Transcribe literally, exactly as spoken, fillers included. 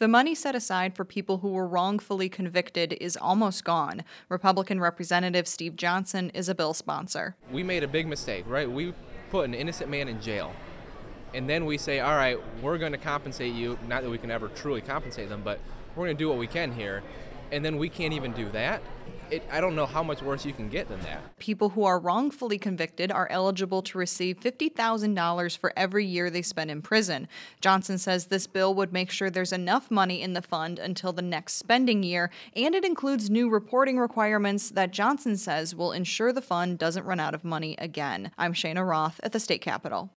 The money set aside for people who were wrongfully convicted is almost gone. Republican Representative Steve Johnson is a bill sponsor. We made a big mistake, right? We put an innocent man in jail. And then we say, all right, we're going to compensate you. Not that we can ever truly compensate them, but we're going to do what we can here. And then we can't even do that. It, I don't know how much worse you can get than that. People who are wrongfully convicted are eligible to receive fifty thousand dollars for every year they spend in prison. Johnson says this bill would make sure there's enough money in the fund until the next spending year, and it includes new reporting requirements that Johnson says will ensure the fund doesn't run out of money again. I'm Shayna Roth at the State Capitol.